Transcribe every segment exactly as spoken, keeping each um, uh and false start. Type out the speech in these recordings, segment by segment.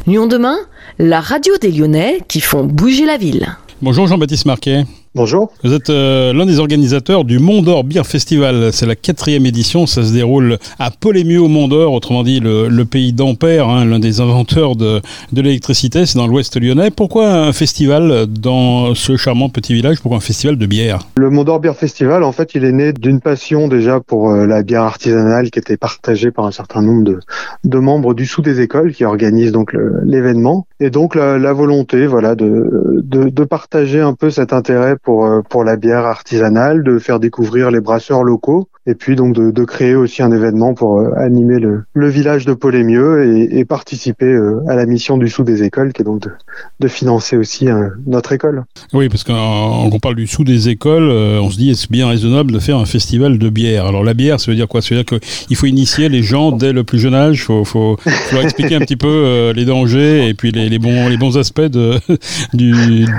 Lyon demain, la radio des Lyonnais qui font bouger la ville. Bonjour Jean-Baptiste Marquet. Bonjour. Vous êtes euh, l'un des organisateurs du Mont d'Or Beer Festival. C'est la quatrième édition. Ça se déroule à Poleymieux au Mont d'Or, autrement dit le, le pays d'Ampère, hein, l'un des inventeurs de, de l'électricité. C'est dans l'ouest lyonnais. Pourquoi un festival dans ce charmant petit village? Pourquoi un festival de bière? Le Mont d'Or Beer Festival, en fait, il est né d'une passion déjà pour euh, la bière artisanale qui était partagée par un certain nombre de, de membres du Sous des écoles qui organisent donc le, l'événement. Et donc la, la volonté, voilà, de, de, de partager un peu cet intérêt pour pour la bière artisanale, de faire découvrir les brasseurs locaux, et puis donc de, de créer aussi un événement pour euh, animer le, le village de Poleymieux et, et participer euh, à la mission du Sous des écoles, qui est donc de, de financer aussi euh, notre école. Oui, parce qu'on on parle du Sous des écoles, euh, on se dit est-ce bien raisonnable de faire un festival de bière? Alors la bière, ça veut dire quoi? Ça veut dire qu'il faut initier les gens dès le plus jeune âge, il faut, faut, faut leur expliquer un petit peu euh, les dangers et puis les, les, bons, les bons aspects de, du,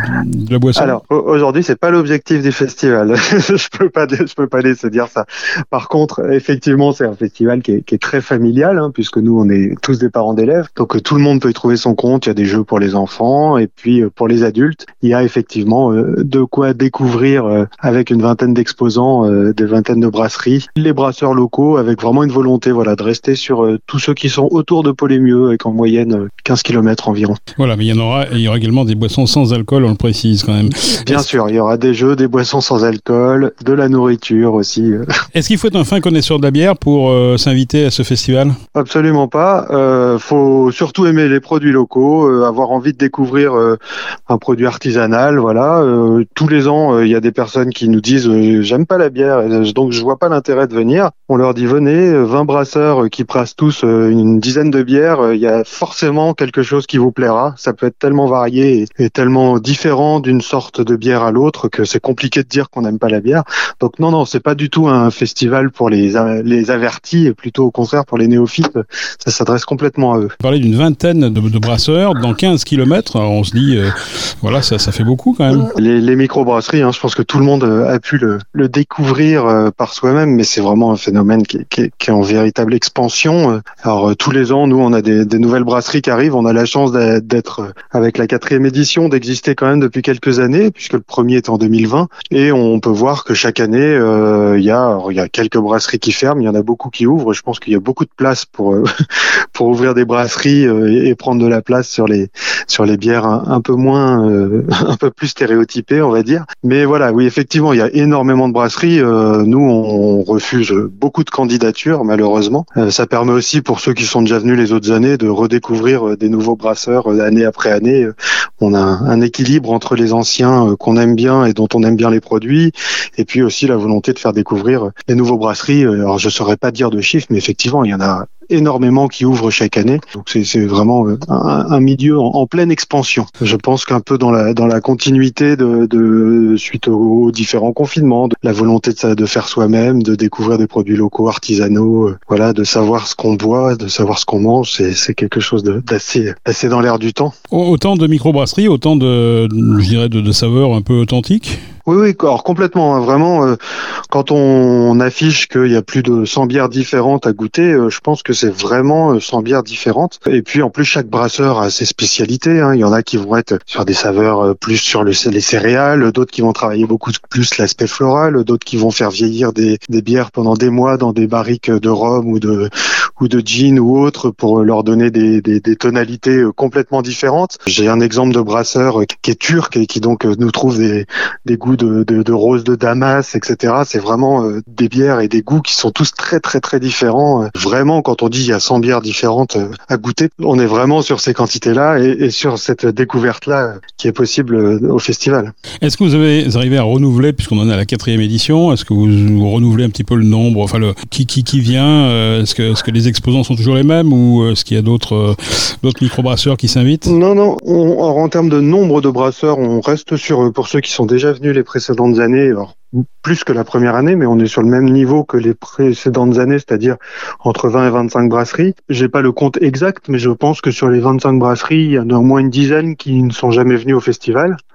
de la boisson. Alors aujourd'hui, c'est pas l'objectif du festival. je peux pas, je peux pas laisser dire ça. Par contre, effectivement, c'est un festival qui est, qui est très familial, hein, puisque nous, on est tous des parents d'élèves. Donc, tout le monde peut y trouver son compte. Il y a des jeux pour les enfants et puis euh, pour les adultes. Il y a effectivement euh, de quoi découvrir euh, avec une vingtaine d'exposants, euh, des vingtaines de brasseries. Les brasseurs locaux avec vraiment une volonté, voilà, de rester sur euh, tous ceux qui sont autour de Poleymieux, avec en moyenne euh, quinze kilomètres environ. Voilà, mais il y en aura, il y aura également des boissons sans alcool, on le précise quand même. Bien Est-ce... sûr, il y aura des jeux, des boissons sans alcool, de la nourriture aussi. Est-ce qu'il faut être un fin connaisseur de la bière pour euh, s'inviter à ce festival? Absolument pas. Euh, faut surtout aimer les produits locaux, euh, avoir envie de découvrir euh, un produit artisanal. Voilà. Euh, tous les ans, il euh, y a des personnes qui nous disent euh, j'aime pas la bière, et donc je vois pas l'intérêt de venir. On leur dit venez, vingt brasseurs qui brassent tous euh, une dizaine de bières. Il y a forcément quelque chose qui vous plaira. Ça peut être tellement varié et, et tellement différent d'une sorte de bière à l'autre que c'est compliqué de dire qu'on n'aime pas la bière. Donc non, non, c'est pas du tout un festival pour les les avertis, et plutôt au contraire pour les néophytes. Ça s'adresse complètement à eux. Vous parlez d'une vingtaine de, de brasseurs dans quinze kilomètres. Alors on se dit, euh, voilà, ça, ça fait beaucoup quand même. Les, les microbrasseries, hein, je pense que tout le monde a pu le, le découvrir euh, par soi-même, mais c'est vraiment un phénomène qui, qui, qui est en véritable expansion. Alors euh, tous les ans, nous, on a des, des nouvelles brasseries qui arrivent. On a la chance d'être, euh, avec la quatrième édition, d'exister quand même depuis quelques années, puisque le premier est en deux mille vingt. Et on peut voir que chaque année, euh, il y a, il y a quelques brasseries qui ferment, il y en a beaucoup qui ouvrent. Je pense qu'il y a beaucoup de place pour euh, pour ouvrir des brasseries euh, et, et prendre de la place sur les sur les bières un, un peu moins euh, un peu plus stéréotypées, on va dire. Mais voilà, oui, effectivement, il y a énormément de brasseries. Euh, nous, on, on refuse beaucoup de candidatures, malheureusement. Euh, ça permet aussi pour ceux qui sont déjà venus les autres années de redécouvrir euh, des nouveaux brasseurs euh, année après année. Euh, on a un, un équilibre entre les anciens euh, qu'on aime bien et dont on aime bien les produits, et puis aussi la volonté de faire découvrir les nouveaux brasseries. Alors je saurais pas dire de chiffres, mais effectivement il y en a énormément qui ouvrent chaque année. Donc c'est, c'est vraiment un, un milieu en, en pleine expansion. Je pense qu'un peu dans la dans la continuité de, de suite aux, aux différents confinements, de la volonté de, de faire soi-même, de découvrir des produits locaux, artisanaux, euh, voilà, de savoir ce qu'on boit, de savoir ce qu'on mange, c'est, c'est quelque chose de, d'assez d'assez dans l'air du temps. Autant de microbrasseries, autant de, je dirais, de, de saveurs un peu authentiques. Oui, oui, alors complètement. Hein, vraiment, euh, quand on affiche qu'il y a plus de cent bières différentes à goûter, euh, je pense que c'est vraiment euh, cent bières différentes. Et puis en plus, chaque brasseur a ses spécialités. Hein. Il y en a qui vont être sur des saveurs euh, plus sur le, les céréales, d'autres qui vont travailler beaucoup plus l'aspect floral, d'autres qui vont faire vieillir des, des bières pendant des mois dans des barriques de rhum ou de ou de gin ou autre pour leur donner des, des, des tonalités complètement différentes. J'ai un exemple de brasseur qui est turc et qui donc nous trouve des, des goûts De, de, de rose de Damas, et cetera. C'est vraiment euh, des bières et des goûts qui sont tous très très très différents. Euh, vraiment, quand on dit il y a cent bières différentes euh, à goûter, on est vraiment sur ces quantités-là et, et sur cette découverte-là euh, qui est possible euh, au festival. Est-ce que vous avez arrivé à renouveler, puisqu'on en est à la quatrième édition, est-ce que vous, vous renouvelez un petit peu le nombre, enfin le qui qui qui vient, euh, est-ce que est-ce que les exposants sont toujours les mêmes ou est-ce qu'il y a d'autres euh, d'autres microbrasseurs qui s'invitent? Non, non. On, en termes de nombre de brasseurs, on reste sur pour ceux qui sont déjà venus les précédentes années, alors plus que la première année, mais on est sur le même niveau que les précédentes années, c'est-à-dire entre vingt et vingt-cinq brasseries. J'ai pas le compte exact, mais je pense que sur les vingt-cinq brasseries, il y en a au moins une dizaine qui ne sont jamais venues au festival.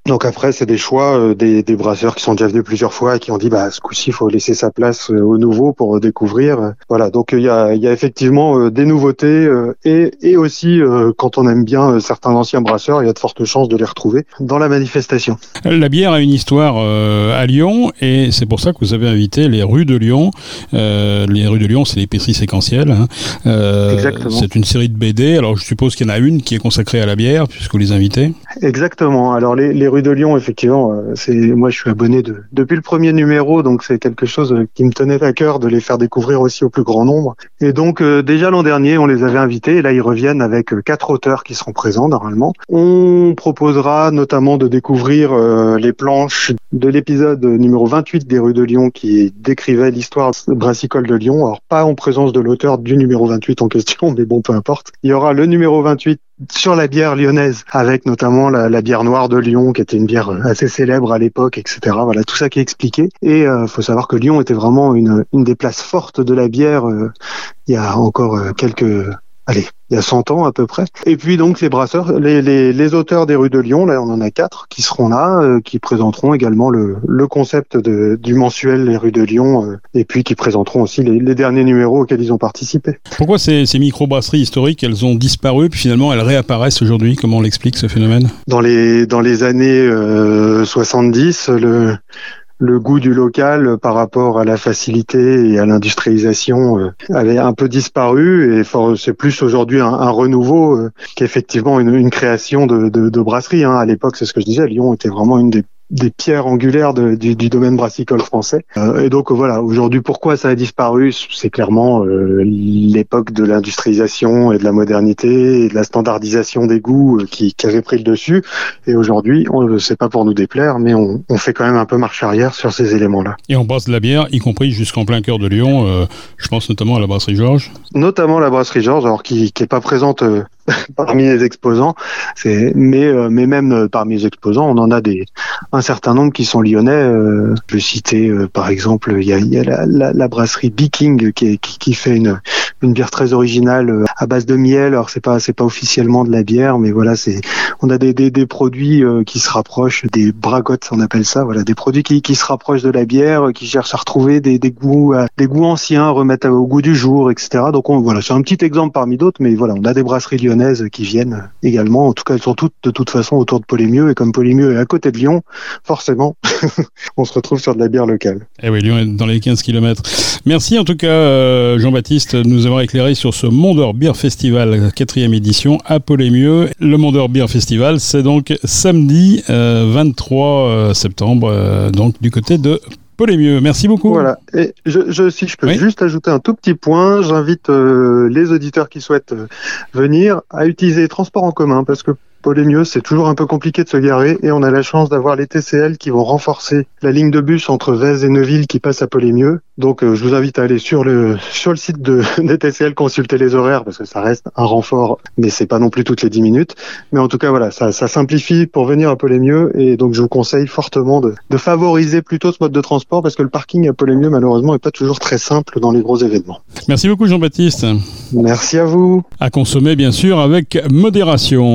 Donc après, c'est des choix euh, des, des brasseurs qui sont déjà venus plusieurs fois et qui ont dit bah ce coup-ci, il faut laisser sa place euh, aux nouveaux pour euh, découvrir. Voilà, donc il y a, y a effectivement euh, des nouveautés euh, et, et aussi euh, quand on aime bien euh, certains anciens brasseurs, il y a de fortes chances de les retrouver dans la manifestation. La bière a une histoire euh, à Lyon et c'est pour ça que vous avez invité les rues de Lyon. Euh, les rues de Lyon, c'est l'épicerie séquentielle. Hein. Euh, Exactement. C'est une série de B D. Alors je suppose qu'il y en a une qui est consacrée à la bière puisque vous les invitez. Exactement. Alors les, les rues de Lyon, effectivement, euh, c'est moi je suis abonné de, depuis le premier numéro, donc c'est quelque chose qui me tenait à cœur de les faire découvrir aussi au plus grand nombre. Et donc euh, déjà l'an dernier, on les avait invités et là ils reviennent avec euh, quatre auteurs qui seront présents normalement. On proposera notamment de découvrir euh, les planches de l'épisode numéro vingt-huit des rues de Lyon qui décrivait l'histoire brassicole de Lyon. Alors pas en présence de l'auteur du numéro vingt-huit en question, mais bon peu importe. Il y aura le numéro vingt-huit sur la bière lyonnaise, avec notamment la, la bière noire de Lyon, qui était une bière assez célèbre à l'époque, et cetera. Voilà, tout ça qui est expliqué. Et euh, faut savoir que Lyon était vraiment une, une des places fortes de la bière euh, il y a encore euh, quelques... Allez, il y a cent ans à peu près. Et puis donc les brasseurs, les, les, les auteurs des rues de Lyon, là on en a quatre qui seront là, euh, qui présenteront également le, le concept de, du mensuel Les rues de Lyon, euh, et puis qui présenteront aussi les, les derniers numéros auxquels ils ont participé. Pourquoi ces, ces microbrasseries historiques, elles ont disparu, puis finalement elles réapparaissent aujourd'hui? Comment on l'explique ce phénomène? Dans les, dans les années euh, soixante-dix, le... le goût du local par rapport à la facilité et à l'industrialisation euh, avait un peu disparu et c'est plus aujourd'hui un, un renouveau euh, qu'effectivement une, une création de, de, de brasserie. Hein. À l'époque, c'est ce que je disais, Lyon était vraiment une des des pierres angulaires de, du, du domaine brassicole français. Euh, et donc voilà, aujourd'hui, pourquoi ça a disparu? C'est clairement euh, l'époque de l'industrialisation et de la modernité et de la standardisation des goûts euh, qui, qui avait pris le dessus. Et aujourd'hui, on, c'est pas pour nous déplaire, mais on, on fait quand même un peu marche arrière sur ces éléments-là. Et on brasse de la bière, y compris jusqu'en plein cœur de Lyon. Euh, je pense notamment à la brasserie Georges. Notamment la brasserie Georges, alors qui qui est pas présente euh, parmi les exposants, c'est mais euh, mais même euh, parmi les exposants, on en a des un certain nombre qui sont lyonnais. Euh, je vais citer euh, par exemple, il y a, il y a la, la, la brasserie Biking qui, est, qui qui fait une une bière très originale euh, à base de miel. Alors c'est pas c'est pas officiellement de la bière, mais voilà, c'est on a des des, des produits euh, qui se rapprochent des bragottes, on appelle ça. Voilà, des produits qui qui se rapprochent de la bière, qui cherchent à retrouver des des goûts euh, des goûts anciens, remettre au goût du jour, et cetera. Donc on, voilà, c'est un petit exemple parmi d'autres, mais voilà, on a des brasseries lyonnaises qui viennent également. En tout cas, elles sont toutes de toute façon autour de Polémieux, et comme Polémieux est à côté de Lyon, forcément, on se retrouve sur de la bière locale. Eh oui, Lyon est dans les quinze kilomètres. Merci en tout cas, euh, Jean-Baptiste, de nous avoir éclairé sur ce Mondor Beer Festival, quatrième édition à Polémieux. Le Mondor Beer Festival, c'est donc samedi euh, vingt-trois septembre, euh, donc du côté de Polémieux. Merci beaucoup. Voilà. Et je, je, si je peux oui. juste ajouter un tout petit point, j'invite euh, les auditeurs qui souhaitent euh, venir à utiliser les transports en commun, parce que Polémieux, c'est toujours un peu compliqué de se garer, et on a la chance d'avoir les T C L qui vont renforcer la ligne de bus entre Vèze et Neuville qui passe à Polémieux. Donc euh, je vous invite à aller sur le sur le site de, des T C L, consulter les horaires, parce que ça reste un renfort, mais c'est pas non plus toutes les dix minutes. Mais en tout cas voilà, ça, ça simplifie pour venir à Polémieux, et donc je vous conseille fortement de, de favoriser plutôt ce mode de transport, parce que le parking à Polémieux malheureusement est pas toujours très simple dans les gros événements. Merci beaucoup Jean-Baptiste. Merci à vous. À consommer bien sûr avec modération.